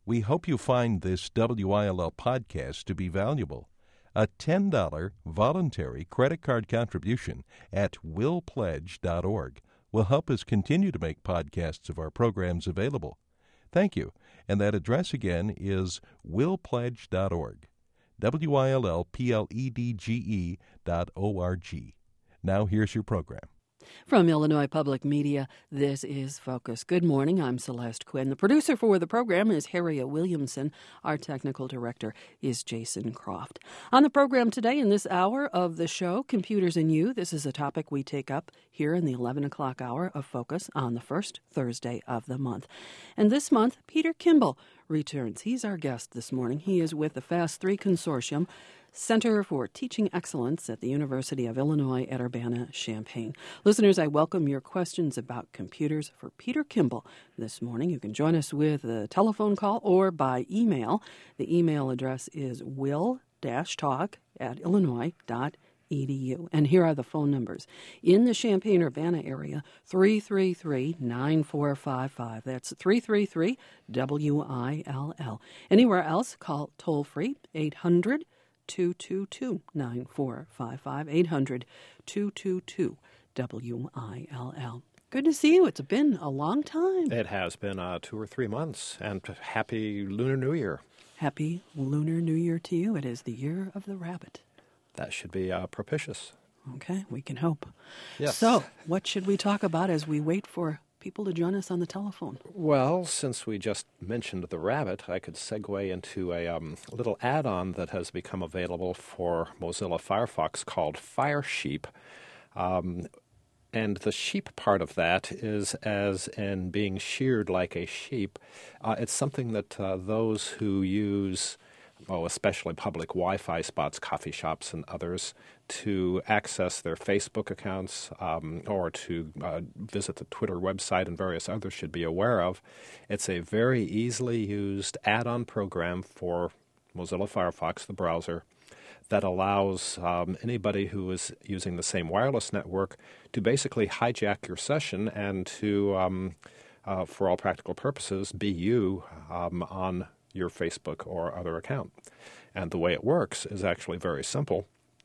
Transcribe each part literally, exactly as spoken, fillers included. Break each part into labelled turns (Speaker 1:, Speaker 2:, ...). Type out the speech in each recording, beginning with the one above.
Speaker 1: We hope you find this W I L L podcast to be valuable. A ten dollars voluntary credit card contribution at will pledge dot org will help us continue to make podcasts of our programs available. Thank you. And that address again is will pledge dot org. W I L L P L E D G E dot O R G. Now here's your program.
Speaker 2: From Illinois Public Media, this is Focus. Good morning. I'm Celeste Quinn. The producer for the program is Harriet Williamson. Our technical director is Jason Croft. On the program today, in this hour of the show, Computers and You. This is a topic we take up here in the eleven o'clock hour of Focus on the first Thursday of the month. And this month, Peter Kimball returns. He's our guest this morning. He is with the FAST three Consortium, Center for Teaching Excellence at the University of Illinois at Urbana-Champaign. Listeners, I welcome your questions about computers for Peter Kimball this morning. You can join us with a telephone call or by email. The email address is will-talk at illinois dot edu. And here are the phone numbers. In the Champaign-Urbana area, three three three, nine four five five. That's three three three W I L L. Anywhere else, call toll-free eight hundred, two two two, nine four five five, eight hundred, two two two, W I L L. Good to see you. It's been a long time.
Speaker 3: It has been uh, two or three months, and happy Lunar New Year.
Speaker 2: Happy Lunar New Year to you. It is the year of the rabbit.
Speaker 3: That should be uh, propitious.
Speaker 2: Okay, we can hope.
Speaker 3: Yes.
Speaker 2: So, what should we talk about as we wait for people to join us on the telephone?
Speaker 3: Well, since we just mentioned the rabbit, I could segue into a um, little add-on that has become available for Mozilla Firefox called FireSheep. Um, and the sheep part of that is as in being sheared like a sheep. Uh, it's something that uh, those who use, oh, especially public Wi-Fi spots, coffee shops and others, to access their Facebook accounts um, or to uh, visit the Twitter website and various others should be aware of. It's a very easily used add-on program for Mozilla Firefox, the browser, that allows um, anybody who is using the same wireless network to basically hijack your session and to, um, uh, for all practical purposes, be you um, on your Facebook or other account. And the way it works is actually very simple,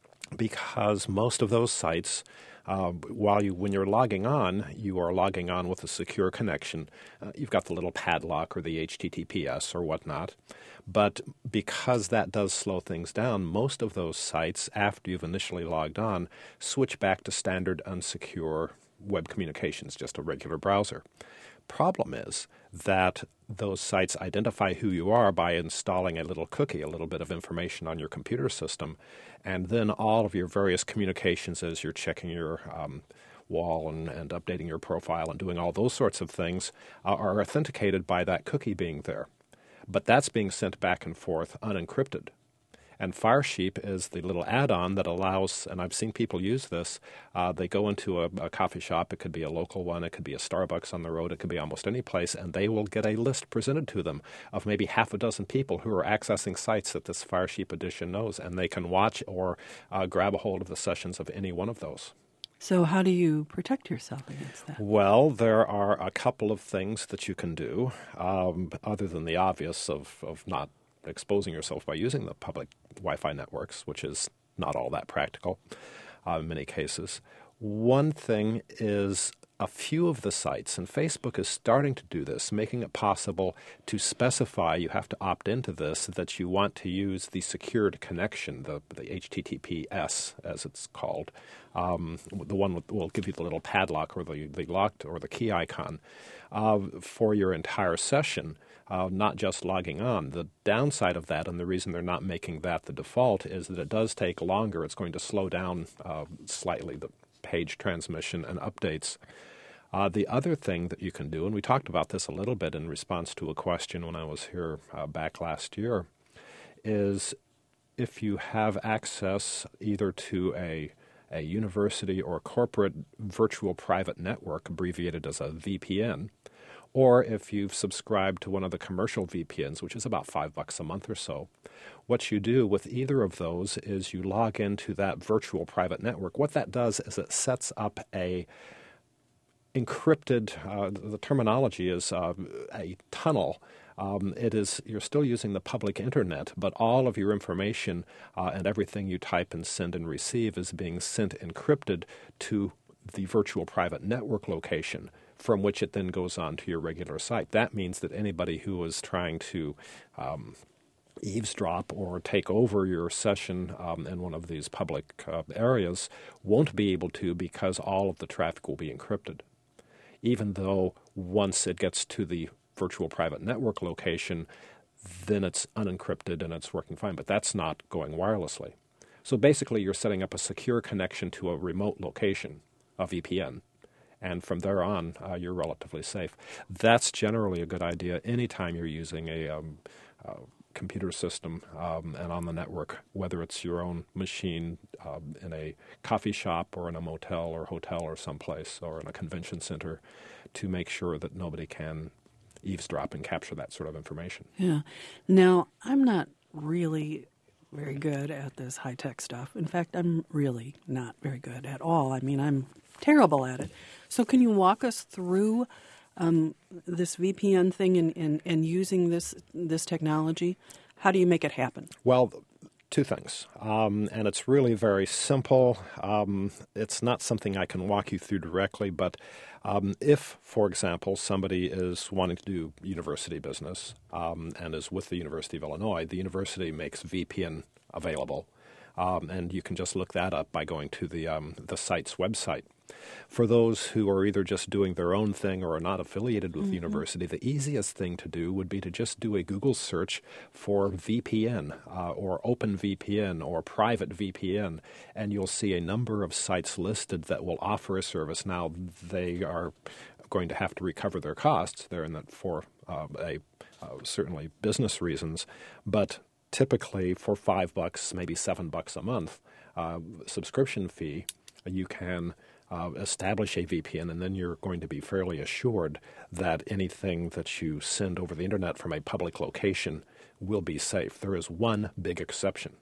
Speaker 3: because most of those sites, uh, while you, when you're logging on, you are logging on with a secure connection. Uh, you've got the little padlock or the H T T P S or whatnot. But because that does slow things down, most of those sites, after you've initially logged on, switch back to standard unsecure web communications, just a regular browser. Problem is that those sites identify who you are by installing a little cookie, a little bit of information on your computer system, and then all of your various communications as you're checking your um, wall and, and updating your profile and doing all those sorts of things uh, are authenticated by that cookie being there. But that's being sent back and forth unencrypted. And FireSheep is the little add-on that allows, and I've seen people use this, uh, they go into a, a coffee shop, it could be a local one, it could be a Starbucks on the road, it could be almost any place, and they will get a list presented to them of maybe half a dozen people who are accessing sites that this FireSheep edition knows, and they can watch or uh, grab a hold of the sessions of any one of those.
Speaker 2: So how do you protect yourself against that?
Speaker 3: Well, there are a couple of things that you can do, um, other than the obvious of, of not exposing yourself by using the public Wi-Fi networks, which is not all that practical uh, in many cases. One thing is a few of the sites, and Facebook is starting to do this, making it possible to specify, you have to opt into this, that you want to use the secured connection, the, the H T T P S as it's called, um, the one that will give you the little padlock or the, the locked or the key icon uh, for your entire session. Uh, not just logging on. The downside of that, and the reason they're not making that the default, is that it does take longer. It's going to slow down uh, slightly the page transmission and updates. Uh, the other thing that you can do, and we talked about this a little bit in response to a question when I was here uh, back last year, is if you have access either to a a university or corporate virtual private network, abbreviated as a V P N, or if you've subscribed to one of the commercial V P Ns, which is about five bucks a month or so, what you do with either of those is you log into that virtual private network. What that does is it sets up a encrypted, uh, the terminology is uh, a tunnel Um, it is you're still using the public internet, but all of your information uh, and everything you type and send and receive is being sent encrypted to the virtual private network location, from which it then goes on to your regular site. That means that anybody who is trying to um, eavesdrop or take over your session um, in one of these public uh, areas won't be able to, because all of the traffic will be encrypted. Even though once it gets to the virtual private network location, then it's unencrypted and it's working fine. But that's not going wirelessly. So basically you're setting up a secure connection to a remote location, a V P N. And from there on, uh, you're relatively safe. That's generally a good idea anytime you're using a um, uh, computer system um, and on the network, whether it's your own machine um, in a coffee shop or in a motel or hotel or someplace or in a convention center, to make sure that nobody can eavesdrop and capture that sort of information.
Speaker 2: Yeah. Now, I'm not really very good at this high-tech stuff. In fact, I'm really not very good at all. I mean, I'm terrible at it. So can you walk us through um, this V P N thing and, and, and using this this technology? How do you make it happen?
Speaker 3: Well, two things. Um, and it's really very simple. Um, it's not something I can walk you through directly, but um, if, for example, somebody is wanting to do university business um, and is with the University of Illinois, the university makes V P N available. Um, and you can just look that up by going to the um, the site's website. For those who are either just doing their own thing or are not affiliated with mm-hmm. the university, the easiest thing to do would be to just do a Google search for V P N uh, or OpenVPN or private V P N, and you'll see a number of sites listed that will offer a service. Now, they are going to have to recover their costs. They're in that for uh, a uh, certainly business reasons, but typically for five bucks, maybe seven bucks a month uh, subscription fee, you can uh, establish a V P N, and then you're going to be fairly assured that anything that you send over the internet from a public location will be safe. There is one big exception.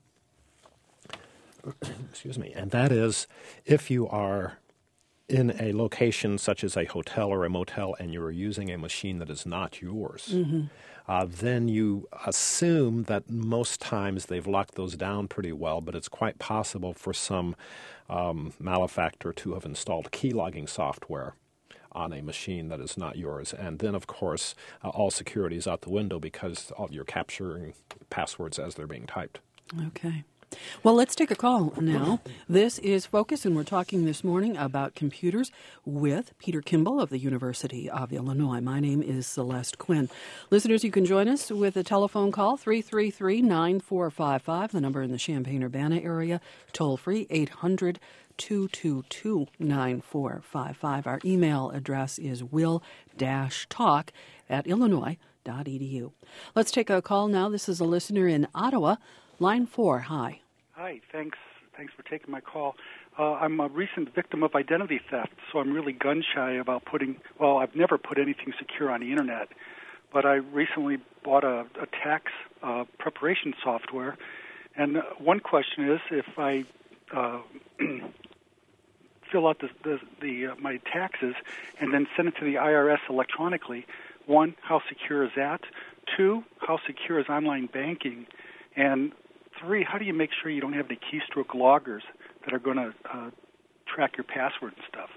Speaker 3: Excuse me, and that is if you are in a location such as a hotel or a motel and you are using a machine that is not yours, mm-hmm. uh, then you assume that most times they've locked those down pretty well, but it's quite possible for some um, malefactor to have installed keylogging software on a machine that is not yours. And then, of course, uh, all security is out the window because all, you're capturing passwords as they're being typed.
Speaker 2: Okay. Well, let's take a call now. This is Focus, and we're talking this morning about computers with Peter Kimball of the University of Illinois. My name is Celeste Quinn. Listeners, you can join us with a telephone call, three three three, nine four five five, the number in the Champaign-Urbana area, toll-free, eight hundred, two two two, nine four five five. Our email address is will-talk at illinois dot e d u. Let's take a call now. This is a listener in Ottawa. Line four, hi.
Speaker 4: Hi, thanks. Thanks for taking my call. Uh, I'm a recent victim of identity theft, so I'm really gun-shy about putting, well, I've never put anything secure on the Internet, but I recently bought a, a tax uh, preparation software, and uh, one question is if I uh, fill out the, the, the uh, my taxes and then send it to the I R S electronically, one, how secure is that? Two, how secure is online banking? And three, how do you make sure you don't have any keystroke loggers that are going to uh, track your password and stuff?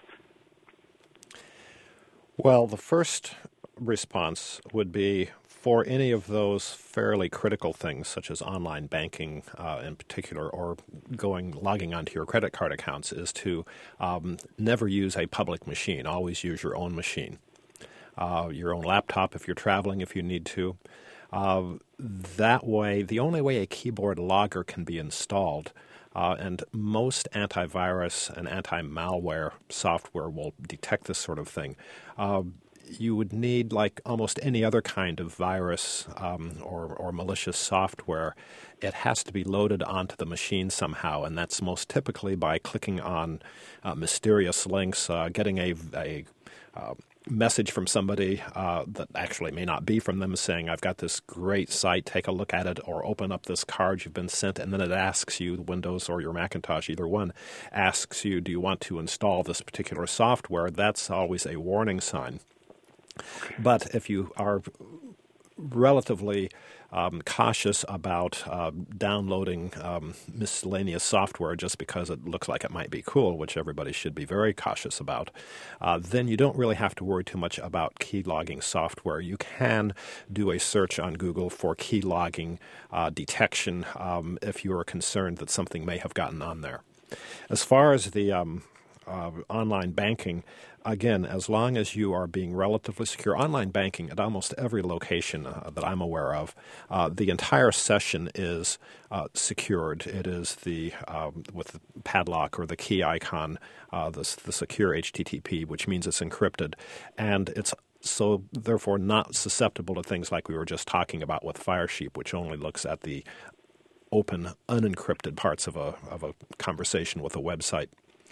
Speaker 3: Well, the first response would be for any of those fairly critical things, such as online banking uh, in particular, or going logging onto your credit card accounts, is to um, never use a public machine. Always use your own machine, uh, your own laptop if you're traveling, if you need to. Uh, that way, the only way a keyboard logger can be installed, uh, and most antivirus and anti-malware software will detect this sort of thing, uh, you would need, like almost any other kind of virus um, or, or malicious software, it has to be loaded onto the machine somehow, and that's most typically by clicking on uh, mysterious links, uh, getting a, a uh, message from somebody uh, that actually may not be from them saying, I've got this great site, take a look at it, or open up this card you've been sent, and then it asks you, Windows or your Macintosh, either one, asks you, do you want to install this particular software? That's always a warning sign. But if you are relatively um, cautious about uh, downloading um, miscellaneous software just because it looks like it might be cool, which everybody should be very cautious about, uh, then you don't really have to worry too much about key logging software. You can do a search on Google for key logging uh, detection um, if you are concerned that something may have gotten on there. As far as the um, uh, online banking, again, as long as you are being relatively secure, online banking at almost every location uh, that I'm aware of, uh, the entire session is uh, secured. It is the um, with the padlock or the key icon, uh, the, the secure H T T P, which means it's encrypted, and it's so therefore not susceptible to things like we were just talking about with Firesheep, which only looks at the open, unencrypted parts of a of a conversation with a website.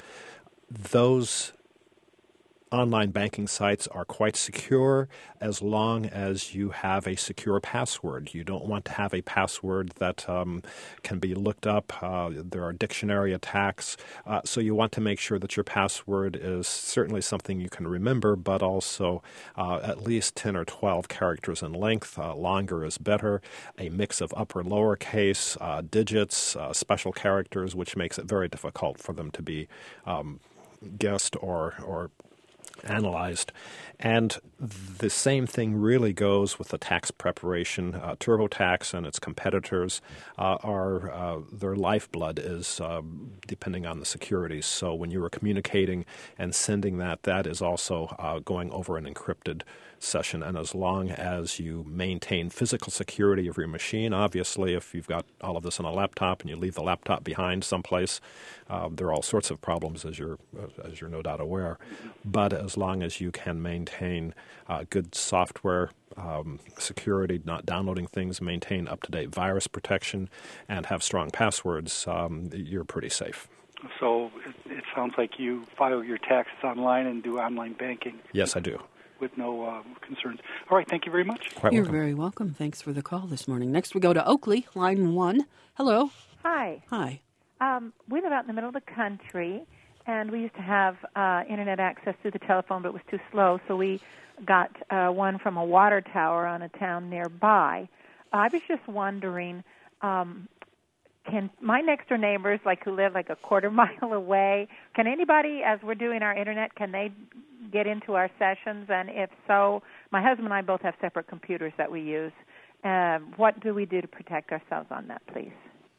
Speaker 3: Those online banking sites are quite secure as long as you have a secure password. You don't want to have a password that um, can be looked up. Uh, there are dictionary attacks. Uh, so you want to make sure that your password is certainly something you can remember, but also uh, at least ten or twelve characters in length. Uh, longer is better. A mix of upper lowercase, uh, digits, uh, special characters, which makes it very difficult for them to be um, guessed or or analyzed. And the same thing really goes with the tax preparation. Uh, TurboTax and its competitors uh, are, uh, their lifeblood is uh, depending on the security. So when you are communicating and sending that, that is also uh, going over an encrypted session. And as long as you maintain physical security of your machine, obviously if you've got all of this on a laptop and you leave the laptop behind someplace, uh, there are all sorts of problems, as you're, as you're no doubt aware. But as long as you can maintain uh, good software um, security, not downloading things, maintain up-to-date virus protection, and have strong passwords, um, you're pretty safe.
Speaker 4: So it, it sounds like you file your taxes online and do online banking.
Speaker 3: Yes, I do.
Speaker 4: With no uh, concerns. All right, thank you very much.
Speaker 3: Quite
Speaker 2: You're
Speaker 3: welcome.
Speaker 2: very welcome. Thanks for the call this morning. Next we go to Oakley, line one. Hello.
Speaker 5: Hi.
Speaker 2: Hi.
Speaker 5: Um, we live out in the middle of the country, and we used to have uh, Internet access through the telephone, but it was too slow, so we got uh, one from a water tower on a town nearby. I was just wondering, um, can my next-door neighbors, like who live like a quarter mile away, can anybody, as we're doing our Internet, can they get into our sessions? And if so, my husband and I both have separate computers that we use. Uh, what do we do to protect ourselves on that, please?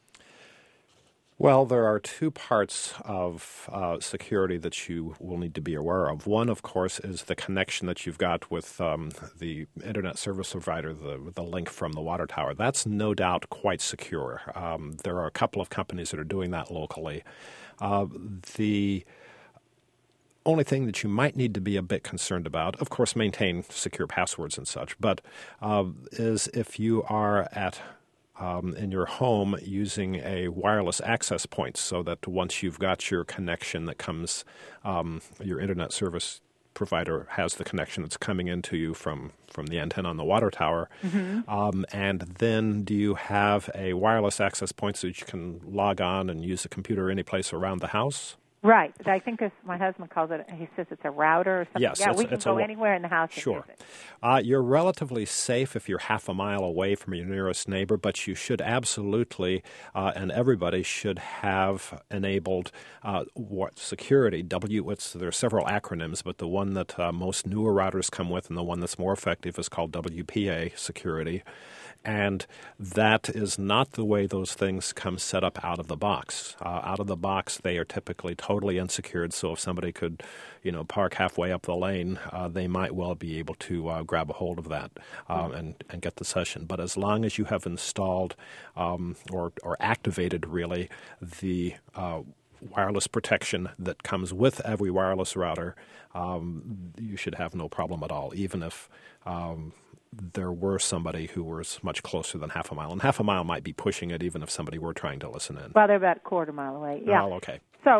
Speaker 3: Well, there are two parts of uh, security that you will need to be aware of. One, of course, is the connection that you've got with um, the Internet service provider, the, the link from the water tower. That's no doubt quite secure. Um, there are a couple of companies that are doing that locally. Uh, the only thing that you might need to be a bit concerned about, of course, maintain secure passwords and such, but uh, is if you are at Um, in your home using a wireless access point, so that once you've got your connection that comes, um, your Internet service provider has the connection that's coming into you from, from the antenna on the water tower. Mm-hmm. Um, and then do you have a wireless access point so that you can log on and use the computer any place around the house?
Speaker 5: Right. I think this, my husband calls it, he says it's a router or something.
Speaker 3: Yes,
Speaker 5: yeah,
Speaker 3: it's,
Speaker 5: we can
Speaker 3: it's
Speaker 5: go
Speaker 3: a,
Speaker 5: anywhere in the house and
Speaker 3: sure.
Speaker 5: use it.
Speaker 3: Uh, you're relatively safe if you're half a mile away from your nearest neighbor, but you should absolutely, uh, and everybody should have enabled uh, what security. W. It's, there are several acronyms, but the one that uh, most newer routers come with and the one that's more effective is called W P A security. And that is not the way those things come set up out of the box. Uh, out of the box, they are typically totally unsecured. So if somebody could, you know, park halfway up the lane, uh, they might well be able to uh, grab a hold of that um, and, and get the session. But as long as you have installed um, or, or activated, really, the uh, wireless protection that comes with every wireless router, um, you should have no problem at all, even if um, there were somebody who was much closer than half a mile. And half a mile might be pushing it even if somebody were trying to listen in.
Speaker 5: Well, they're about a quarter mile away. Yeah.
Speaker 3: Oh, okay.
Speaker 5: So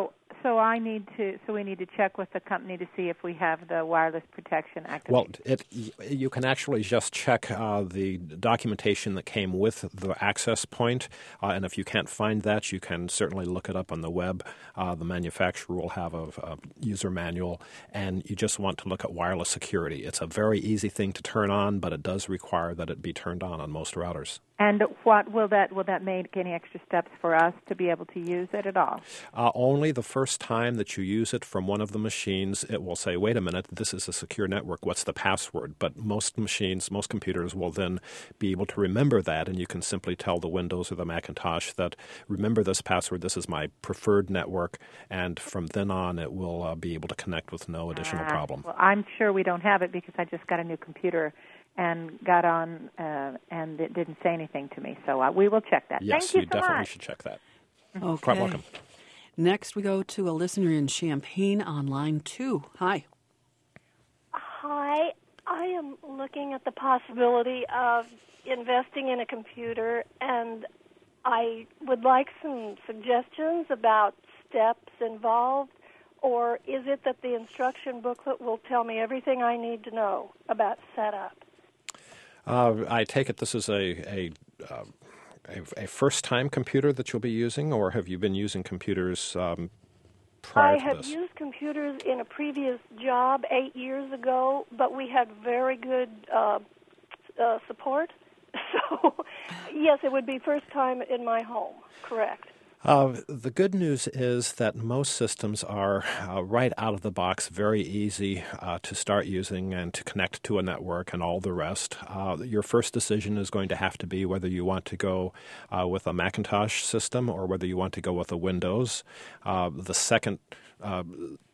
Speaker 5: so I need to. So we need to check with the company to see if we have the wireless protection activated.
Speaker 3: Well, it you can actually just check uh, the documentation that came with the access point, uh, and if you can't find that, you can certainly look it up on the web. Uh, the manufacturer will have a, a user manual, and you just want to look at wireless security. It's a very easy thing to turn on, but it does require that it be turned on on most routers.
Speaker 5: And what will that will that make any extra steps for us to be able to use it at all?
Speaker 3: Uh, only the first time that you use it from one of the machines, it will say, wait a minute, this is a secure network. What's the password? But most machines, most computers will then be able to remember that, and you can simply tell the Windows or the Macintosh that, remember this password, this is my preferred network, and from then on it will uh, be able to connect with no additional
Speaker 5: uh,
Speaker 3: problem.
Speaker 5: Well, I'm sure we don't have it because I just got a new computer and got on, uh, and it didn't say anything to me. So uh, we will check that.
Speaker 3: Yes,
Speaker 5: Thank you,
Speaker 3: you
Speaker 5: so
Speaker 3: definitely
Speaker 5: much.
Speaker 3: should check that.
Speaker 2: Okay.
Speaker 3: Quite welcome.
Speaker 2: Next, we go to a listener in Champaign on line two. Hi.
Speaker 6: Hi. I am looking at the possibility of investing in a computer, and I would like some suggestions about steps involved. Or is it that the instruction booklet will tell me everything I need to know about setup?
Speaker 3: Uh, I take it this is a a, uh, a a first-time computer that you'll be using, or have you been using computers um, prior
Speaker 6: I
Speaker 3: to
Speaker 6: have
Speaker 3: this?
Speaker 6: used computers in a previous job eight years ago, but we had very good uh, uh, support. So, yes, it would be first time in my home, correct.
Speaker 3: Uh, the good news is that most systems are uh, right out of the box very easy uh, to start using and to connect to a network and all the rest. Uh, your first decision is going to have to be whether you want to go uh, with a Macintosh system or whether you want to go with a Windows. Uh, the second uh,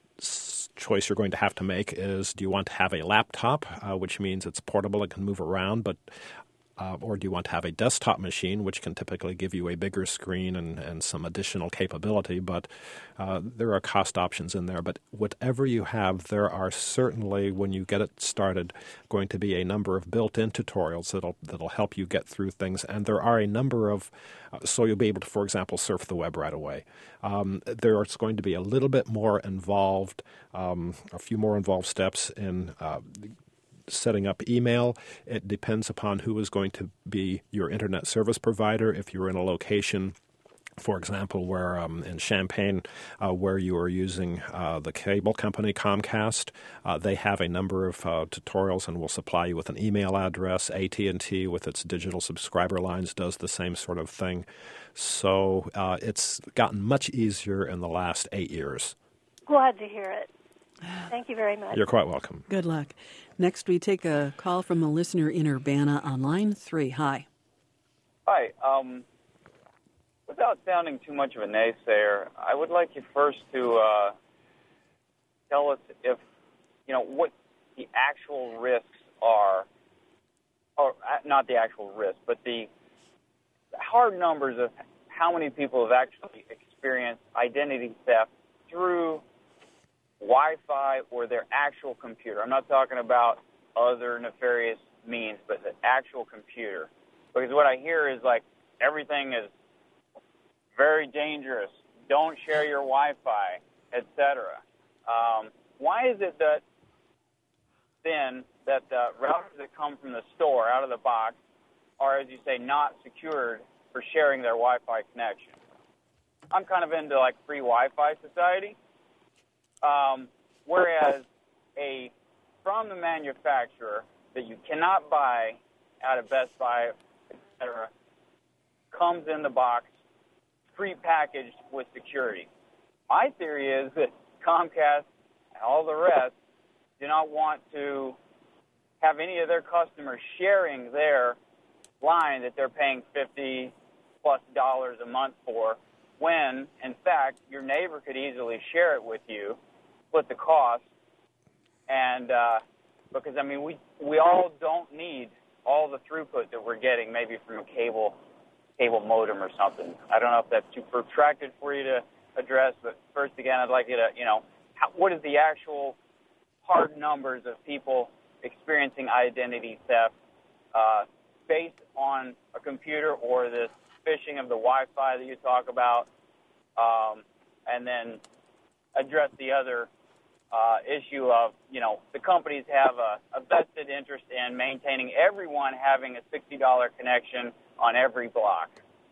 Speaker 3: choice you're going to have to make is, do you want to have a laptop, uh, which means it's portable, it can move around, but Uh, or do you want to have a desktop machine, which can typically give you a bigger screen and, and some additional capability, but uh, there are cost options in there. But whatever you have, there are certainly, when you get it started, going to be a number of built-in tutorials that'll that'll help you get through things. And there are a number of, uh, so you'll be able to, for example, surf the web right away. Um, there's going to be a little bit more involved, um, a few more involved steps in uh, setting up email. It depends upon who is going to be your internet service provider. If you're in a location, for example, where um, in Champaign, uh, where you are using uh, the cable company Comcast, uh, they have a number of uh, tutorials and will supply you with an email address. A T and T, with its digital subscriber lines, does the same sort of thing. So uh, it's gotten much easier in the last eight years.
Speaker 6: Glad to hear it. Thank you very much.
Speaker 3: You're quite welcome.
Speaker 2: Good luck. Next, we take a call from a listener in Urbana on line three. Hi.
Speaker 7: Hi. Um, without sounding too much of a naysayer, I would like you first to uh, tell us if, you know, what the actual risks are, or not the actual risk, but the hard numbers of how many people have actually experienced identity theft through Wi-Fi or their actual computer. I'm not talking about other nefarious means, but the actual computer. Because what I hear is like everything is very dangerous. Don't share your Wi-Fi, et cetera. Um, why is it that then that the routers that come from the store out of the box are, as you say, not secured for sharing their Wi-Fi connection? I'm kind of into like free Wi-Fi society. Um, whereas a from the manufacturer that you cannot buy out of Best Buy, et cetera, comes in the box pre-packaged with security. My theory is that Comcast and all the rest do not want to have any of their customers sharing their line that they're paying fifty plus dollars a month for, when, in fact, your neighbor could easily share it with you, split the cost, and uh, because, I mean, we we all don't need all the throughput that we're getting maybe from a cable cable modem or something. I don't know if that's too protracted for you to address, but first, again, I'd like you to, you know, how, what is the actual hard numbers of people experiencing identity theft uh, based on a computer or this phishing of the Wi-Fi that you talk about, um, and then address the other uh, issue of, you know, the companies have a, a vested interest in maintaining everyone having a sixty dollars connection on every block.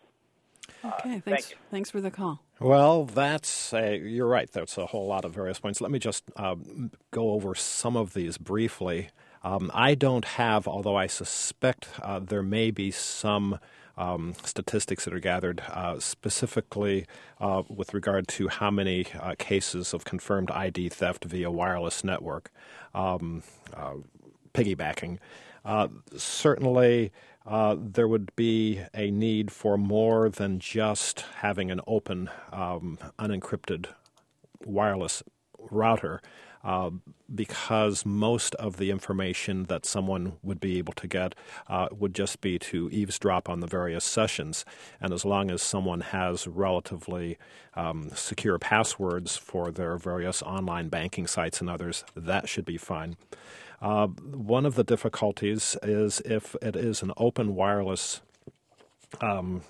Speaker 2: Okay,
Speaker 7: uh,
Speaker 2: thanks.
Speaker 7: Thank you.
Speaker 2: Thanks for the call.
Speaker 3: Well, that's a, you're right. That's a whole lot of various points. Let me just uh, go over some of these briefly. Um, I don't have, although I suspect uh, there may be some um, statistics that are gathered uh, specifically uh, with regard to how many uh, cases of confirmed I D theft via wireless network, um, uh, piggybacking. Uh, certainly, uh, there would be a need for more than just having an open, um, unencrypted wireless router, uh, because most of the information that someone would be able to get uh, would just be to eavesdrop on the various sessions. And as long as someone has relatively um, secure passwords for their various online banking sites and others, that should be fine. Uh, one of the difficulties is if it is an open wireless um,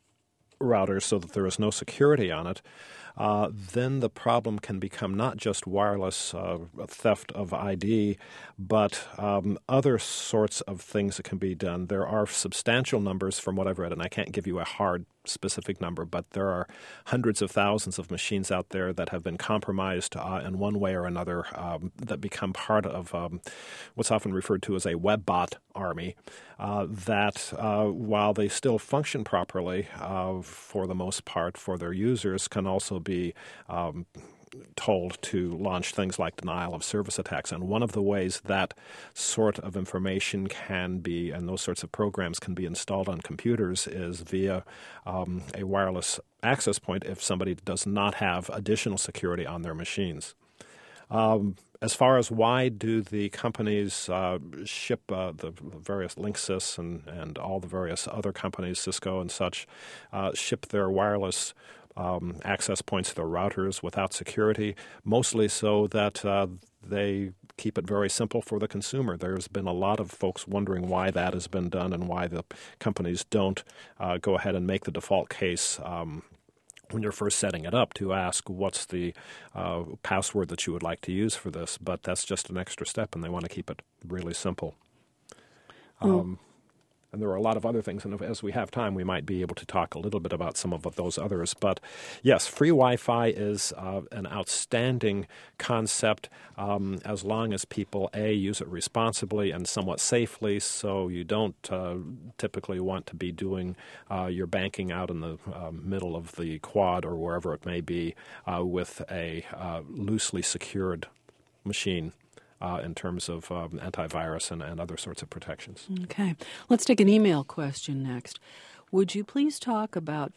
Speaker 3: router so that there is no security on it, uh, then the problem can become not just wireless uh, theft of I D, but um, other sorts of things that can be done. There are substantial numbers from what I've read, and I can't give you a hard specific number, but there are hundreds of thousands of machines out there that have been compromised uh, in one way or another um, that become part of um, what's often referred to as a web bot army uh, that, uh, while they still function properly uh, for the most part for their users, can also be um, told to launch things like denial of service attacks. And one of the ways that sort of information can be, and those sorts of programs can be installed on computers, is via um, a wireless access point if somebody does not have additional security on their machines. Um, as far as why do the companies uh, ship uh, the various Linksys and, and all the various other companies, Cisco and such, uh, ship their wireless Um, access points to their routers without security, mostly so that uh, they keep it very simple for the consumer. There's been a lot of folks wondering why that has been done and why the companies don't uh, go ahead and make the default case um, when you're first setting it up to ask what's the uh, password that you would like to use for this. But that's just an extra step, and they want to keep it really simple. Um,
Speaker 2: oh.
Speaker 3: And there are a lot of other things, and as we have time, we might be able to talk a little bit about some of those others. But yes, free Wi-Fi is uh, an outstanding concept um, as long as people, A, use it responsibly and somewhat safely, so you don't uh, typically want to be doing uh, your banking out in the uh, middle of the quad or wherever it may be uh, with a uh, loosely secured machine. Uh, in terms of um, antivirus and, and other sorts of protections.
Speaker 2: Okay. Let's take an email question next. Would you please talk about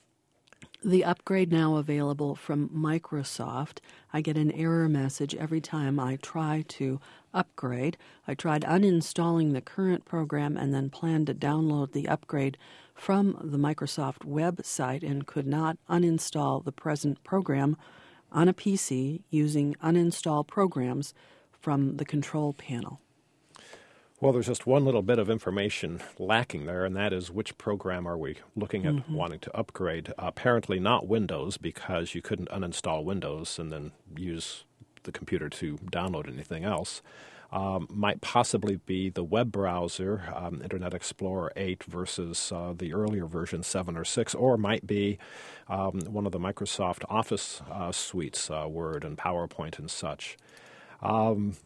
Speaker 2: the upgrade now available from Microsoft? I get an error message every time I try to upgrade. I tried uninstalling the current program and then planned to download the upgrade from the Microsoft website and could not uninstall the present program on a P C using uninstall programs from the control panel.
Speaker 3: Well, there's just one little bit of information lacking there, and that is which program are we looking at mm-hmm. wanting to upgrade. Uh, apparently not Windows, because you couldn't uninstall Windows and then use the computer to download anything else. Um, might possibly be the web browser, um, Internet Explorer eight versus uh, the earlier version seven or six, or might be um, one of the Microsoft Office uh, suites, uh, Word and PowerPoint and such. Um,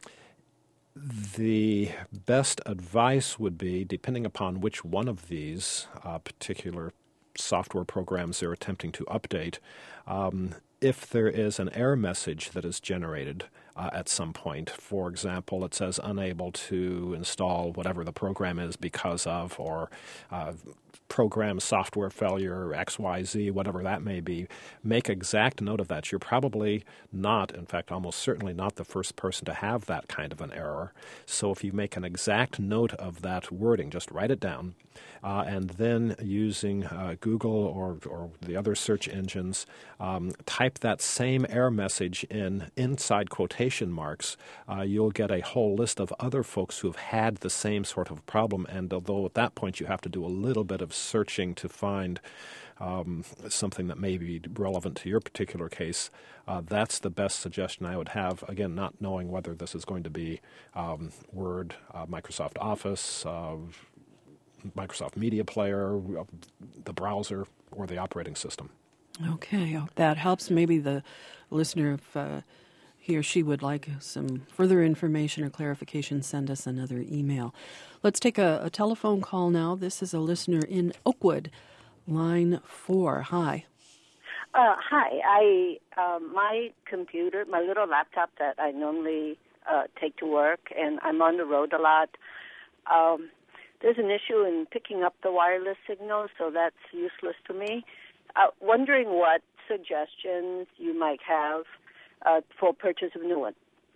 Speaker 3: the best advice would be, depending upon which one of these uh, particular software programs they're attempting to update, um, if there is an error message that is generated uh, at some point, for example, it says unable to install whatever the program is because of, or uh, program software failure, X Y Z, whatever that may be, make exact note of that. You're probably not, in fact, almost certainly not the first person to have that kind of an error. So if you make an exact note of that wording, just write it down, uh, and then using uh, Google or, or the other search engines, um, type that same error message in inside quotation marks, uh, you'll get a whole list of other folks who have had the same sort of problem, and although at that point you have to do a little bit of searching to find um, something that may be relevant to your particular case, uh, that's the best suggestion I would have. Again, not knowing whether this is going to be um, Word, uh, Microsoft Office, uh, Microsoft Media Player, uh, the browser, or the operating system.
Speaker 2: Okay, oh, that helps. Maybe the listener, if uh, he or she would like some further information or clarification, send us another email. Let's take a, a telephone call now. This is a listener in Oakwood, line four. Hi.
Speaker 8: Uh, hi. I um, my computer, my little laptop that I normally uh, take to work, and I'm on the road a lot. Um, there's an issue in picking up the wireless signal, so that's useless to me. Uh, wondering what suggestions you might have uh, for purchase of a new one.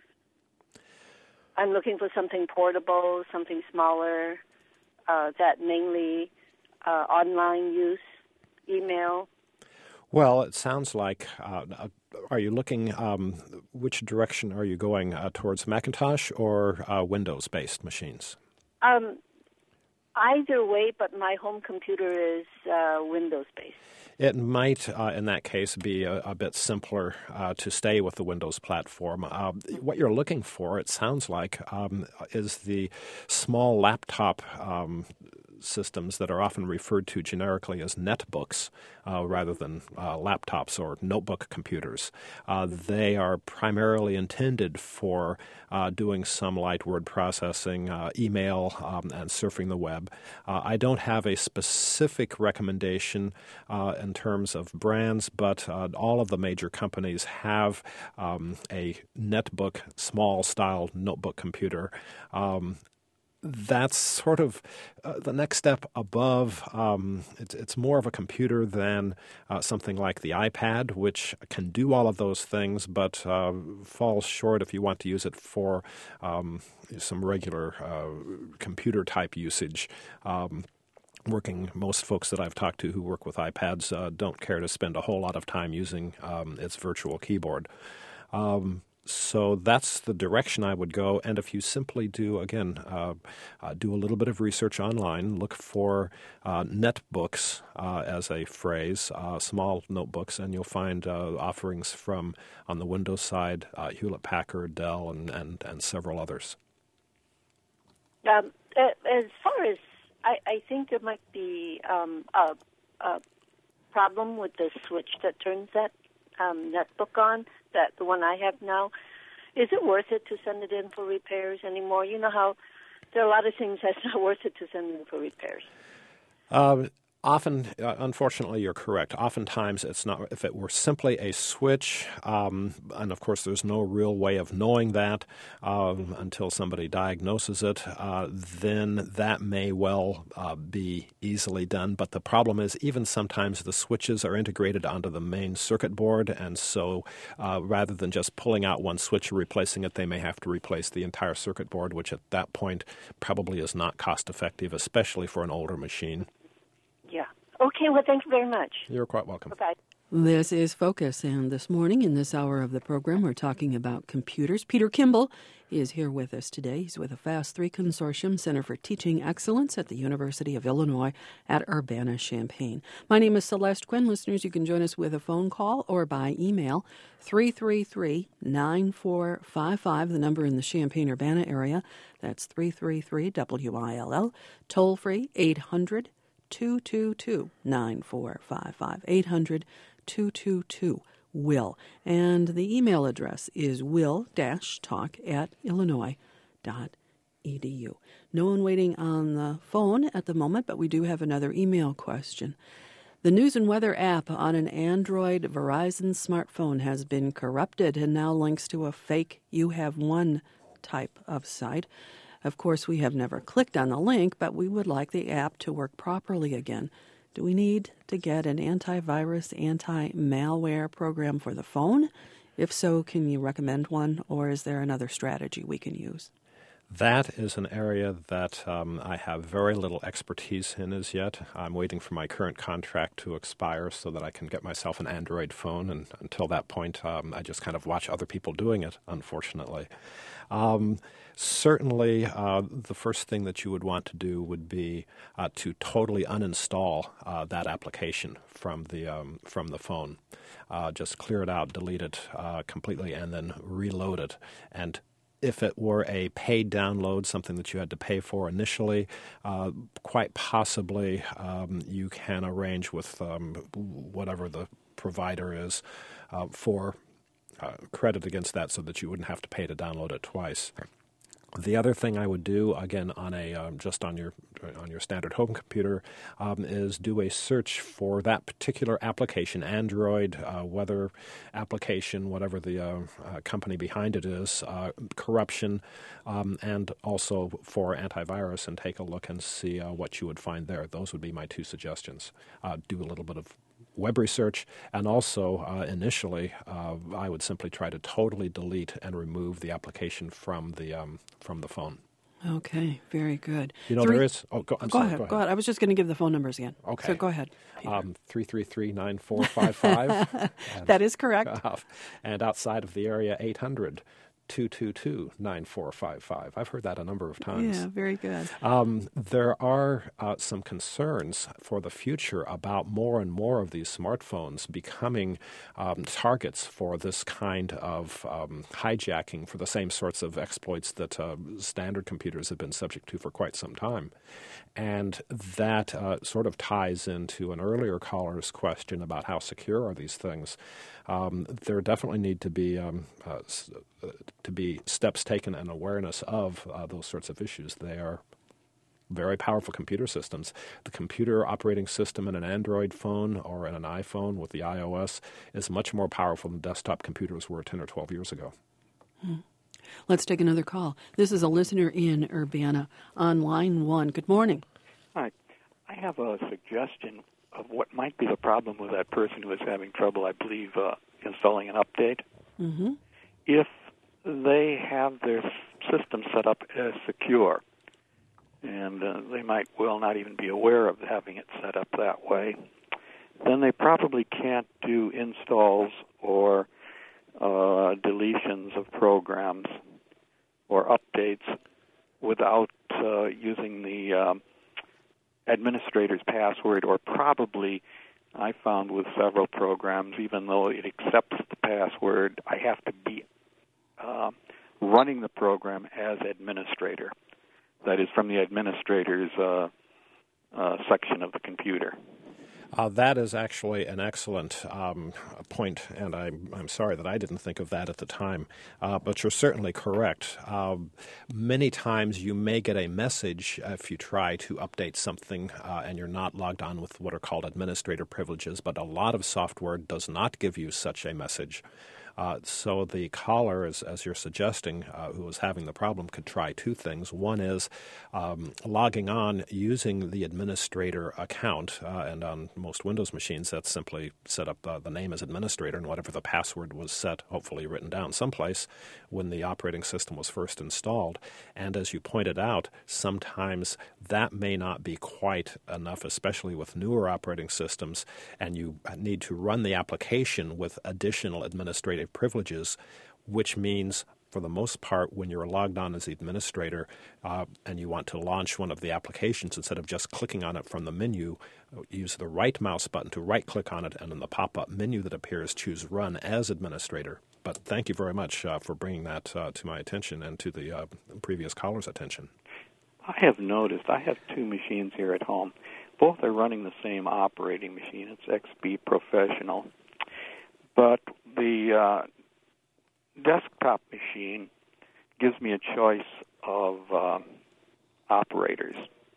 Speaker 8: I'm looking for something portable, something smaller, uh, that mainly uh, online use, email.
Speaker 3: Well, it sounds like, uh, are you looking, um, which direction are you going, uh, towards Macintosh or uh, Windows-based machines?
Speaker 8: Um, either way, but my home computer is uh, Windows-based.
Speaker 3: It might, uh, in that case, be a, a bit simpler uh, to stay with the Windows platform. Uh, what you're looking for, it sounds like, um, is the small laptop um, systems that are often referred to generically as netbooks uh, rather than uh, laptops or notebook computers. Uh, they are primarily intended for uh, doing some light word processing, uh, email, um, and surfing the web. Uh, I don't have a specific recommendation uh, in terms of brands, but uh, all of the major companies have um, a netbook, small-style notebook computer. Um, That's sort of uh, the next step above. Um, it's, it's more of a computer than uh, something like the iPad, which can do all of those things, but uh, falls short if you want to use it for um, some regular uh, computer-type usage. Um, Working, most folks that I've talked to who work with iPads uh, don't care to spend a whole lot of time using um, its virtual keyboard. Um, So that's the direction I would go. And if you simply do, again, uh, uh, do a little bit of research online, look for uh, netbooks uh, as a phrase, uh, small notebooks, and you'll find uh, offerings from, on the Windows side, uh, Hewlett-Packard, Dell, and, and, and several others.
Speaker 8: Um, as far as, I, I think there might be um, a, a problem with the switch that turns that um, netbook on. That the one I have now, is it worth it to send it in for repairs anymore? You know how there are a lot of things that's not worth it to send in for repairs.
Speaker 3: Uh, often, uh, unfortunately, you're correct. Oftentimes, it's not. If it were simply a switch, um, and of course, there's no real way of knowing that um, until somebody diagnoses it, uh, then that may well uh, be easily done. But the problem is, even sometimes the switches are integrated onto the main circuit board, and so uh, rather than just pulling out one switch and replacing it, they may have to replace the entire circuit board, which at that point probably is not cost-effective, especially for an older machine.
Speaker 8: Yeah. Okay, well, thank you very much.
Speaker 3: You're quite welcome.
Speaker 8: Bye-bye.
Speaker 2: This is Focus, and this morning in this hour of the program, we're talking about computers. Peter Kimball is here with us today. He's with the FAST three Consortium, Center for Teaching Excellence at the University of Illinois at Urbana-Champaign. My name is Celeste Quinn. Listeners, you can join us with a phone call or by email, three three three, nine four five five, the number in the Champaign-Urbana area. That's three three three W I L L, toll-free, eight hundred, two two two, nine four five five, eight hundred, two two two, W I L L. And the email address is will-talk at illinois dot edu. No one waiting on the phone at the moment, but we do have another email question. The News and Weather app on an Android Verizon smartphone has been corrupted and now links to a fake You Have Won type of site. Of course, we have never clicked on the link, but we would like the app to work properly again. Do we need to get an antivirus, anti-malware program for the phone? If so, can you recommend one, or is there another strategy we can use?
Speaker 3: That is an area that um, I have very little expertise in as yet. I'm waiting for my current contract to expire so that I can get myself an Android phone, and until that point, um, I just kind of watch other people doing it, unfortunately. Um, certainly, uh, the first thing that you would want to do would be uh, to totally uninstall uh, that application from the um, from the phone. Uh, just clear it out, delete it uh, completely, and then reload it. And if it were a paid download, something that you had to pay for initially, uh, quite possibly um, you can arrange with um, whatever the provider is uh, for uh, credit against that so that you wouldn't have to pay to download it twice. The other thing I would do, again, on a um, just on your on your standard home computer, um, is do a search for that particular application, Android, uh, weather application, whatever the uh, uh, company behind it is, uh, corruption, um, and also for antivirus, and take a look and see uh, what you would find there. Those would be my two suggestions. Uh, do a little bit of web research, and also uh, initially uh, I would simply try to totally delete and remove the application from the um, from the phone.
Speaker 2: Okay, very good.
Speaker 3: You know,
Speaker 2: Three,
Speaker 3: there is... Oh, go, I'm
Speaker 2: go,
Speaker 3: sorry,
Speaker 2: ahead,
Speaker 3: go ahead.
Speaker 2: Go ahead. I was just going to give the phone numbers again.
Speaker 3: Okay.
Speaker 2: So go ahead, Peter.
Speaker 3: Um, three three three, nine four five five.
Speaker 2: That is correct.
Speaker 3: Uh, and outside of the area, eight hundred, two two two, nine four five five. I've heard that a number of times.
Speaker 2: Yeah, very good.
Speaker 3: Um, there are uh, some concerns for the future about more and more of these smartphones becoming um, targets for this kind of um, hijacking, for the same sorts of exploits that uh, standard computers have been subject to for quite some time. And that uh, sort of ties into an earlier caller's question about how secure are these things. Um, there definitely need to be um, uh, s- uh, to be steps taken and awareness of uh, those sorts of issues. They are very powerful computer systems. The computer operating system in an Android phone or in an iPhone with the iOS is much more powerful than desktop computers were ten or twelve years ago.
Speaker 2: Hmm. Let's take another call. This is a listener in Urbana on line one. Good morning.
Speaker 9: Hi. I have a suggestion of what might be the problem with that person who is having trouble, I believe, uh, installing an update.
Speaker 2: Mm-hmm.
Speaker 9: If they have their system set up as secure, and uh, they might well not even be aware of having it set up that way, then they probably can't do installs or uh, deletions of programs or updates without uh, using the um, administrator's password, or probably, I found with several programs, even though it accepts the password, I have to be uh, running the program as administrator. That is, from the administrator's uh, uh, section of the computer.
Speaker 3: Uh, that is actually an excellent um, point, and I'm, I'm sorry that I didn't think of that at the time. Uh, but you're certainly correct. Uh, many times you may get a message if you try to update something uh, and you're not logged on with what are called administrator privileges, but a lot of software does not give you such a message. Uh, so the caller, as, as you're suggesting, uh, who is having the problem, could try two things. One is um, logging on using the administrator account, uh, and on most Windows machines, that's simply set up uh, the name as administrator, and whatever the password was set, hopefully written down someplace when the operating system was first installed. And as you pointed out, sometimes that may not be quite enough, especially with newer operating systems, and you need to run the application with additional administrative privileges, which means for the most part, when you're logged on as the administrator uh, and you want to launch one of the applications, instead of just clicking on it from the menu, use the right mouse button to right-click on it, and in the pop-up menu that appears, choose Run as Administrator. But thank you very much uh, for bringing that uh, to my attention and to the uh, previous caller's attention.
Speaker 9: I have noticed, I have two machines here at home. Both are running the same operating machine. It's X P Professional. But the uh, desktop machine gives me a choice of uh, operators.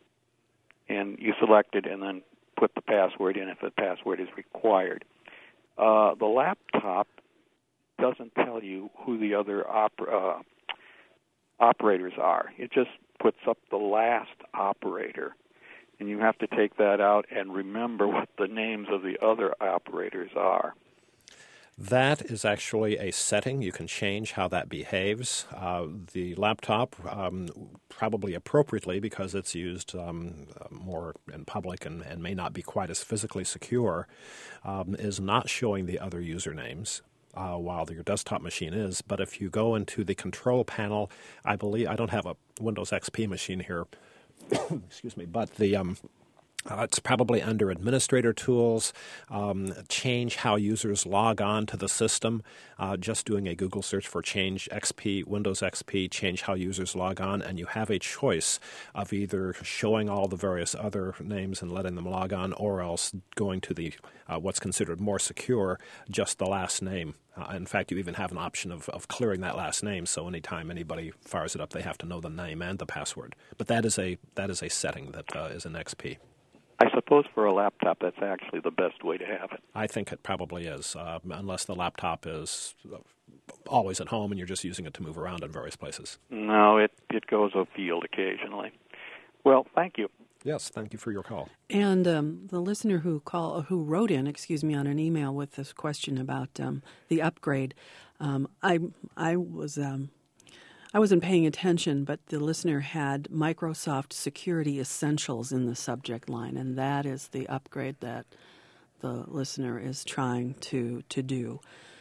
Speaker 9: And you select it and then put the password in if the password is required. Uh, the laptop doesn't tell you who the other op- uh, operators are. It just puts up the last operator. And you have to take that out and remember what the names of the other operators are.
Speaker 3: That is actually a setting. You can change how that behaves. Uh, the laptop, um, probably appropriately because it's used um, more in public and, and may not be quite as physically secure, um, is not showing the other usernames. Uh, while your desktop machine is. But if you go into the control panel, I believe, I don't have a Windows X P machine here, excuse me, but the um, Uh, it's probably under Administrator Tools, um, change how users log on to the system. Uh, just doing a Google search for change X P, Windows X P, change how users log on, and you have a choice of either showing all the various other names and letting them log on, or else going to the uh, what's considered more secure, just the last name. Uh, in fact, you even have an option of, of clearing that last name, so anytime anybody fires it up, they have to know the name and the password. But that is a that is a setting that uh, is in X P.
Speaker 9: I suppose for a laptop, that's actually the best way to have it.
Speaker 3: I think it probably is, uh, unless the laptop is always at home and you're just using it to move around in various places.
Speaker 9: No, it, it goes afield occasionally. Well, thank you.
Speaker 3: Yes, thank you for your call.
Speaker 2: And um, the listener who call who wrote in, excuse me, on an email with this question about um, the upgrade, um, I I was. Um, I wasn't paying attention, but the listener had Microsoft Security Essentials in the subject line, and that is the upgrade that the listener is trying to, to do.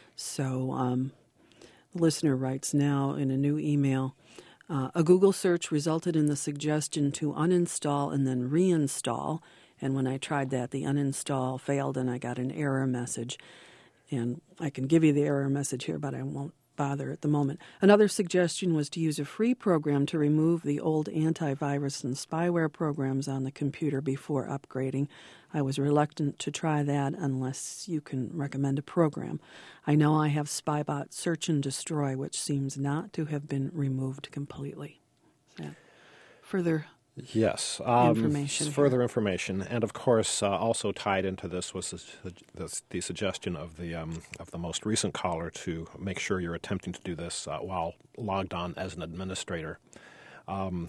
Speaker 2: So um, the listener writes now in a new email, uh, a Google search resulted in the suggestion to uninstall and then reinstall, and when I tried that, the uninstall failed and I got an error message. And I can give you the error message here, but I won't bother at the moment. Another suggestion was to use a free program to remove the old antivirus and spyware programs on the computer before upgrading. I was reluctant to try that unless you can recommend a program. I know I have Spybot Search and Destroy, which seems not to have been removed completely. So, further
Speaker 3: Yes. Um,
Speaker 2: information.
Speaker 3: Further
Speaker 2: here.
Speaker 3: information, and of course, uh, also tied into this was the, the, the suggestion of the um, of the most recent caller to make sure you're attempting to do this uh, while logged on as an administrator. Um,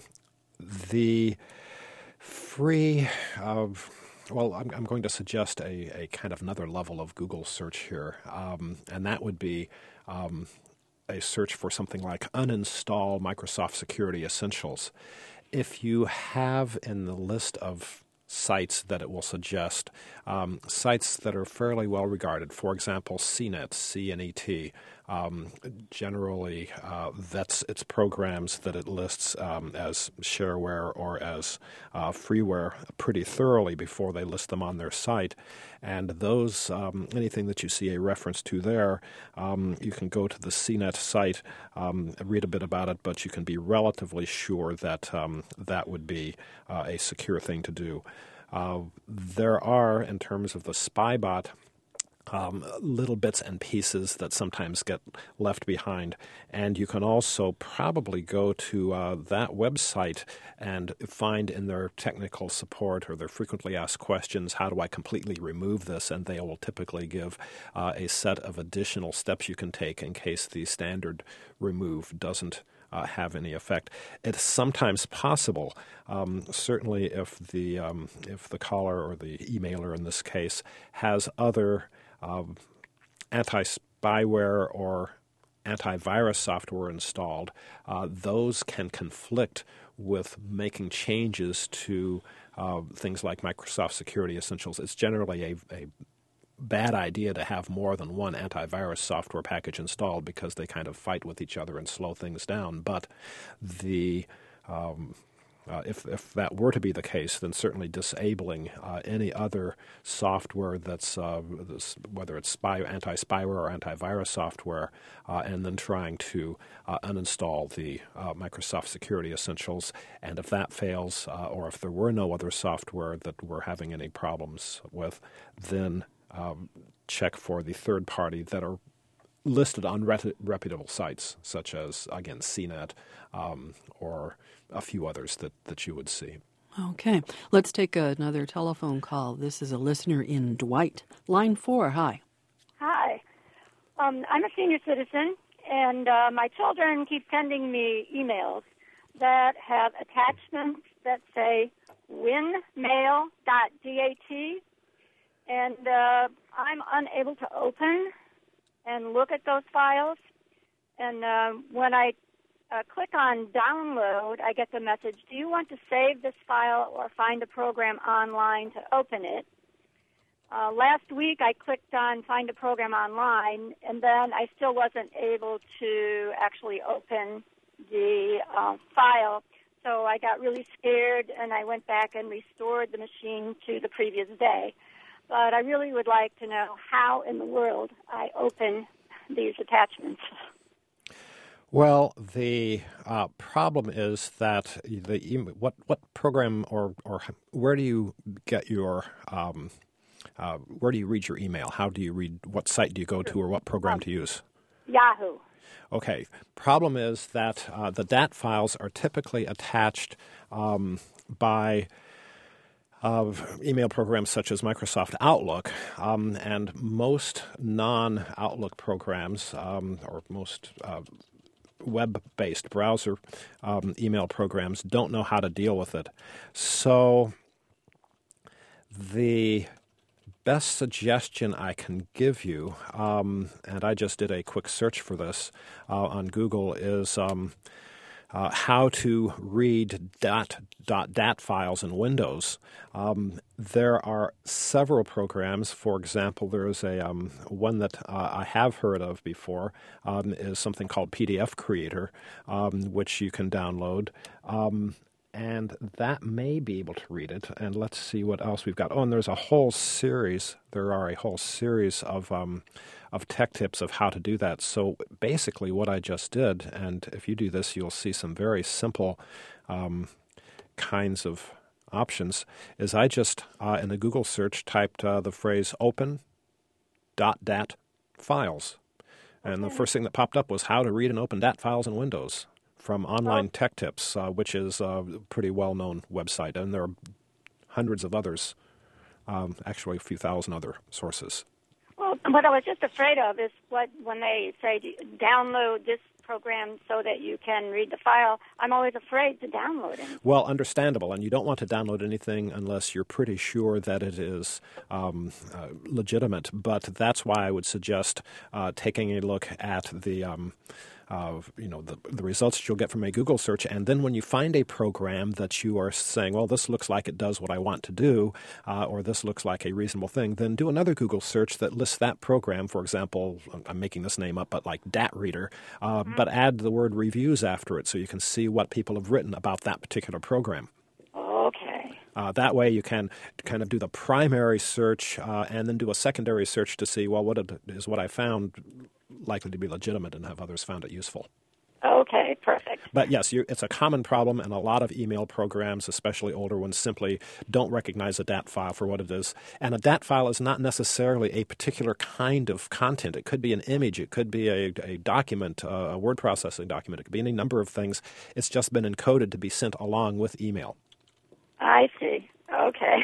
Speaker 3: the free, uh, well, I'm, I'm going to suggest a, a kind of another level of Google search here, um, and that would be. Um, a search for something like uninstall Microsoft Security Essentials. If you have in the list of sites that it will suggest, um, sites that are fairly well regarded, for example, C net, C N E T, um, generally uh, vets its programs that it lists um, as shareware or as uh, freeware pretty thoroughly before they list them on their site. And those, um, anything that you see a reference to there, um, you can go to the C net site, um, read a bit about it, but you can be relatively sure that um, that would be uh, a secure thing to do. Uh, there are, in terms of the Spybot, Um, little bits and pieces that sometimes get left behind. And you can also probably go to uh, that website and find in their technical support or their frequently asked questions, how do I completely remove this? And they will typically give uh, a set of additional steps you can take in case the standard remove doesn't Uh, have any effect. It's sometimes possible, um, certainly if the um, if the caller or the emailer in this case has other um, anti-spyware or antivirus software installed, uh, those can conflict with making changes to uh, things like Microsoft Security Essentials. It's generally a, a bad idea to have more than one antivirus software package installed because they kind of fight with each other and slow things down. But the um, uh, if if that were to be the case, then certainly disabling uh, any other software that's uh, this, whether it's spy, anti-spyware or antivirus software, uh, and then trying to uh, uninstall the uh, Microsoft Security Essentials. And if that fails, uh, or if there were no other software that we're having any problems with, then Um, check for the third party that are listed on rep- reputable sites, such as, again, C net um, or a few others that, that you would see.
Speaker 2: Okay. Let's take another telephone call. This is a listener in Dwight. Line four, hi.
Speaker 10: Hi. Um, I'm a senior citizen, and uh, my children keep sending me emails that have attachments that say winmail dot dat. And uh, I'm unable to open and look at those files. And uh, when I uh, click on download, I get the message, do you want to save this file or find a program online to open it? Uh, last week, I clicked on Find a Program Online, and then I still wasn't able to actually open the uh, file. So I got really scared, and I went back and restored the machine to the previous day. But I really would like to know how in the world I open these attachments.
Speaker 3: Well, the uh, problem is that the what what program or or where do you get your um, uh, where do you read your email? How do you read? What site do you go to, or what program to use?
Speaker 10: Yahoo.
Speaker 3: Okay. Problem is that uh, the D A T files are typically attached um, by of email programs such as Microsoft Outlook, um, and most non-Outlook programs um, or most uh, web-based browser um, email programs don't know how to deal with it. So the best suggestion I can give you, um, and I just did a quick search for this uh, on Google, is um, uh, how to read dot, dot, dat files in Windows. Um, there are several programs. For example, there is a um, one that uh, I have heard of before um, is something called P D F Creator, um, which you can download. Um, And that may be able to read it. And let's see what else we've got. Oh, and there's a whole series. There are a whole series of um, of tech tips of how to do that. So basically what I just did, and if you do this, you'll see some very simple um, kinds of options, is I just, uh, in the Google search, typed uh, the phrase open dot dat files. And the first thing that popped up was how to read and open dat files in Windows from Online
Speaker 10: Oh.
Speaker 3: Tech Tips, uh, which is a pretty well-known website. And there are hundreds of others, um, actually a few thousand other sources.
Speaker 10: Well, what I was just afraid of is what when they say download this program so that you can read the file, I'm always afraid to download it.
Speaker 3: Well, understandable, and you don't want to download anything unless you're pretty sure that it is um, uh, legitimate. But that's why I would suggest uh, taking a look at the um, Uh, you know, the, the results that you'll get from a Google search. And then when you find a program that you are saying, well, this looks like it does what I want to do, uh, or this looks like a reasonable thing, then do another Google search that lists that program. For example, I'm making this name up, but like D A T Reader, uh, mm-hmm. but add the word reviews after it so you can see what people have written about that particular program.
Speaker 10: Okay.
Speaker 3: Uh, that way you can kind of do the primary search uh, and then do a secondary search to see, well, what it is what I found likely to be legitimate and have others found it useful.
Speaker 10: Okay, perfect.
Speaker 3: But yes, you, it's a common problem, and a lot of email programs, especially older ones, simply don't recognize a D A T file for what it is. And a D A T file is not necessarily a particular kind of content. It could be an image. It could be a, a document, a word processing document. It could be any number of things. It's just been encoded to be sent along with email.
Speaker 10: I see. Okay.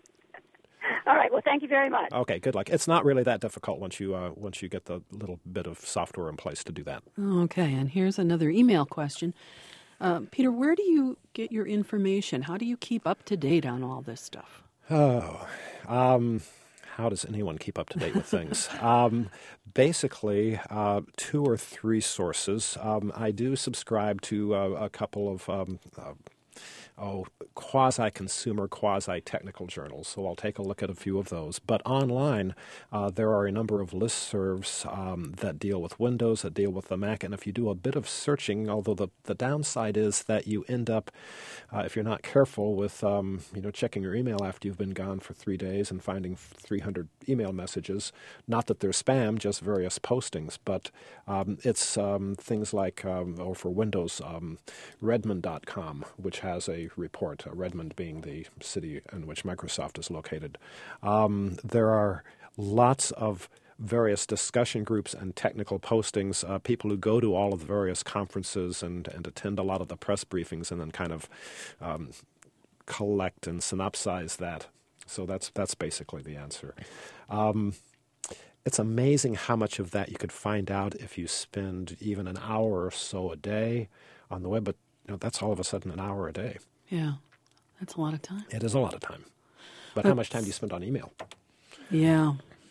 Speaker 10: All right. Well, thank you very much.
Speaker 3: Okay, good luck. It's not really that difficult once you uh, once you get the little bit of software in place to do that.
Speaker 2: Okay, and here's another email question. Uh, Peter, where do you get your information? How do you keep up to date on all this stuff?
Speaker 3: Oh, um, how does anyone keep up to date with things? um, basically, uh, two or three sources. Um, I do subscribe to uh, a couple of um, uh, oh, quasi-consumer, quasi-technical journals. So I'll take a look at a few of those. But online, uh, there are a number of listservs um, that deal with Windows, that deal with the Mac. And if you do a bit of searching, although the, the downside is that you end up, uh, if you're not careful with, um, you know, checking your email after you've been gone for three days and finding three hundred email messages, not that they're spam, just various postings. But um, it's um, things like, um, or for Windows, um, Redmond dot com, which has a report, uh, Redmond being the city in which Microsoft is located. Um, there are lots of various discussion groups and technical postings, uh, people who go to all of the various conferences and, and attend a lot of the press briefings and then kind of um, collect and synopsize that. So that's that's basically the answer. Um, it's amazing how much of that you could find out if you spend even an hour or so a day on the web, but you know, that's all of a sudden an hour a day.
Speaker 2: Yeah, that's a lot of time.
Speaker 3: It is a lot of time. But
Speaker 2: Let's,
Speaker 3: how much time do you spend on email?
Speaker 2: Yeah,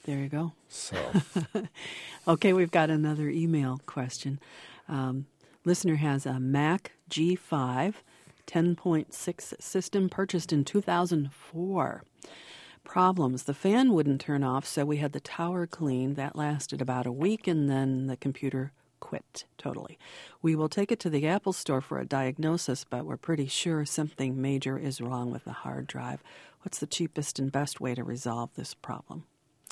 Speaker 2: There you go.
Speaker 3: So,
Speaker 2: okay, we've got another email question. Um, listener has a Mac G five ten point six system purchased in two thousand four. Problems. The fan wouldn't turn off, so we had the tower cleaned. That lasted about a week, and then the computer quit totally. We will take it to the Apple store for a diagnosis, but we're pretty sure something major is wrong with the hard drive. What's the cheapest and best way to resolve this problem?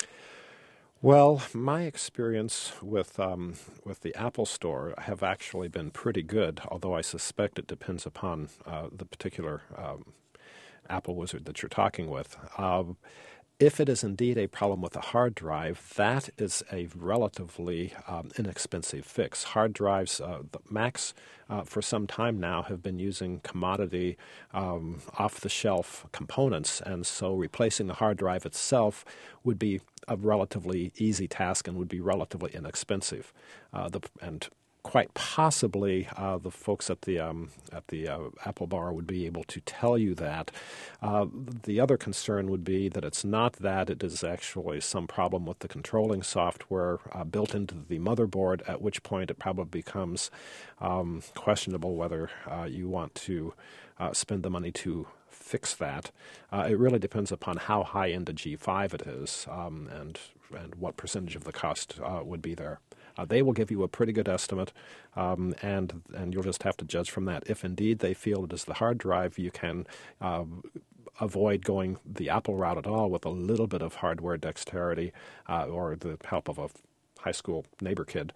Speaker 3: well, my experience with um, with the Apple Store have actually been pretty good, although I suspect it depends upon uh, the particular um, Apple wizard that you're talking with. Uh, if it is indeed a problem with a hard drive, that is a relatively um, inexpensive fix. Hard drives, uh, the Macs, uh, for some time now have been using commodity um, off-the-shelf components, and so replacing the hard drive itself would be a relatively easy task and would be relatively inexpensive. Uh, the, and quite possibly uh, the folks at the um, at the uh, Apple Bar would be able to tell you that. Uh, the other concern would be that it's not that, it is actually some problem with the controlling software uh, built into the motherboard, at which point it probably becomes um, questionable whether uh, you want to uh, spend the money to fix that. Uh, it really depends upon how high end a G five it is um, and, and what percentage of the cost uh, would be there. Uh, they will give you a pretty good estimate, um, and and you'll just have to judge from that. If indeed they feel it is the hard drive, you can uh, avoid going the Apple route at all with a little bit of hardware dexterity uh, or the help of a high school neighbor kid,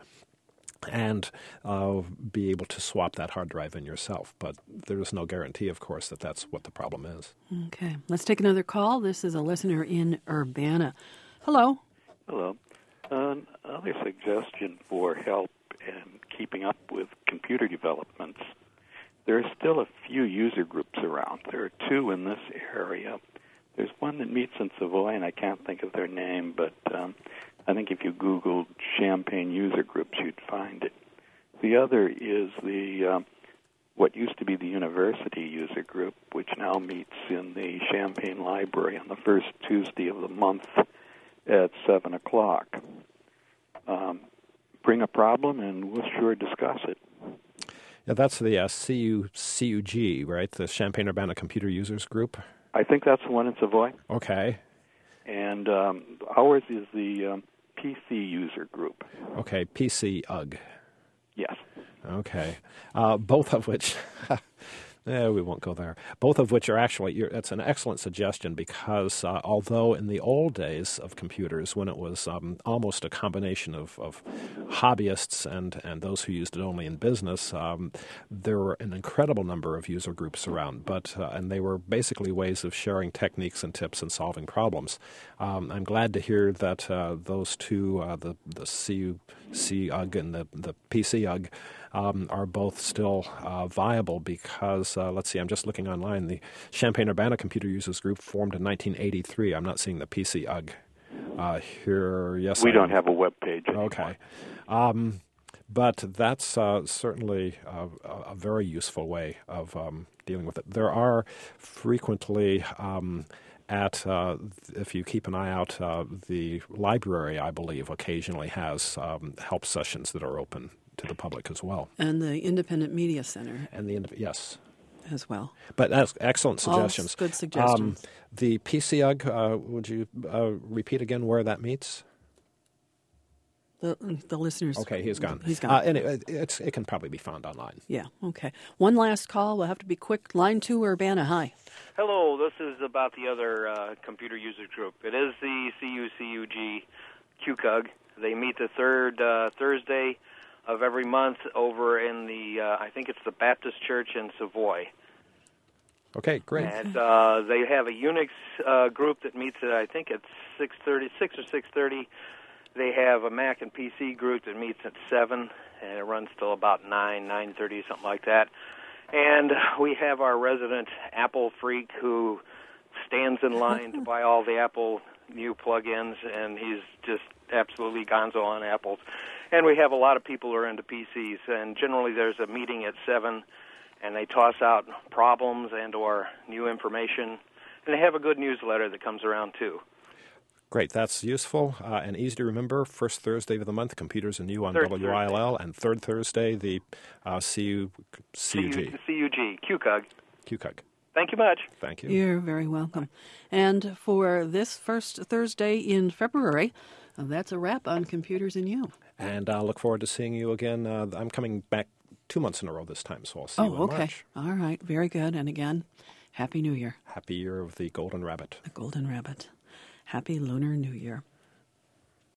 Speaker 3: and uh, be able to swap that hard drive in yourself. But there is no guarantee, of course, that that's what the problem is.
Speaker 2: Okay, let's take another call. This is a listener in Urbana. Hello.
Speaker 9: Hello. Uh, another suggestion for help in keeping up with computer developments. There are still a few user groups around. There are two in this area. There's one that meets in Savoy, and I can't think of their name, but um, I think if you Googled Champaign user groups, you'd find it. The other is the uh, what used to be the university user group, which now meets in the Champaign Library on the first Tuesday of the month at seven o'clock. Um, bring a problem, and we'll sure discuss it.
Speaker 3: Yeah, that's the uh, C U C U G, right? The Champaign-Urbana Computer Users Group?
Speaker 9: I think that's the one in Savoy.
Speaker 3: Okay.
Speaker 9: And um, ours is the um, P C user group.
Speaker 3: Okay, P C U G.
Speaker 9: Yes.
Speaker 3: Okay. Uh, both of which... Eh, we won't go there. Both of which are actually, you're, it's an excellent suggestion because uh, although in the old days of computers, when it was um, almost a combination of, of hobbyists and, and those who used it only in business, um, there were an incredible number of user groups around, but uh, and they were basically ways of sharing techniques and tips and solving problems. Um, I'm glad to hear that uh, those two, uh, the, the C U C U G and the, the P C U G, Um, are both still uh, viable because, uh, let's see, I'm just looking online. The Champaign-Urbana Computer Users Group formed in nineteen eighty-three. I'm not seeing the P C U G uh, here. Yes,
Speaker 9: we
Speaker 3: I
Speaker 9: don't
Speaker 3: am.
Speaker 9: have a web page anymore.
Speaker 3: Okay. Um, but that's uh, certainly uh, a very useful way of um, dealing with it. There are frequently... Um, At, uh, if you keep an eye out, uh, the library, I believe, occasionally has um, help sessions that are open to the public as well.
Speaker 2: And the Independent Media Center.
Speaker 3: And the yes,
Speaker 2: as well.
Speaker 3: But that's excellent suggestions.
Speaker 2: All good suggestions.
Speaker 3: Um, the P C U G, uh, would you uh, repeat again where that meets?
Speaker 2: The the listeners.
Speaker 3: Okay, he's gone.
Speaker 2: He's gone.
Speaker 3: Uh, anyway, it's, it can probably be found online.
Speaker 2: Yeah, okay. One last call. We'll have to be quick. Line two, Urbana. Hi.
Speaker 11: Hello, this is about the other uh, computer user group. It is the C U C U G Q C U G. They meet the third uh, Thursday of every month over in the, uh, I think it's the Baptist Church in Savoy.
Speaker 3: Okay, great.
Speaker 11: And uh, they have a Unix uh, group that meets at, I think, at six thirty, six or six thirty. They have a Mac and P C group that meets at seven, and it runs till about nine, nine thirty, something like that. And we have our resident Apple freak who stands in line to buy all the Apple new plugins, and he's just absolutely gonzo on Apples. And we have a lot of people who are into P Cs, and generally there's a meeting at seven, and they toss out problems and or new information, and they have a good newsletter that comes around too.
Speaker 3: Great. That's useful uh, and easy to remember. First Thursday of the month, Computers and You on
Speaker 11: Third
Speaker 3: W I L L, and third Thursday, the uh, C U, C U G.
Speaker 11: C U G, Q C U G.
Speaker 3: Q C U G.
Speaker 11: Thank you much.
Speaker 3: Thank you.
Speaker 2: You're very welcome. And for this first Thursday in February, that's a wrap on Computers and You.
Speaker 3: And I uh, look forward to seeing you again. Uh, I'm coming back two months in a row this time, so I'll see
Speaker 2: oh,
Speaker 3: you in
Speaker 2: okay.
Speaker 3: March.
Speaker 2: All right. Very good. And again, Happy New Year.
Speaker 3: Happy Year of the Golden Rabbit.
Speaker 2: The Golden Rabbit. Happy Lunar New Year.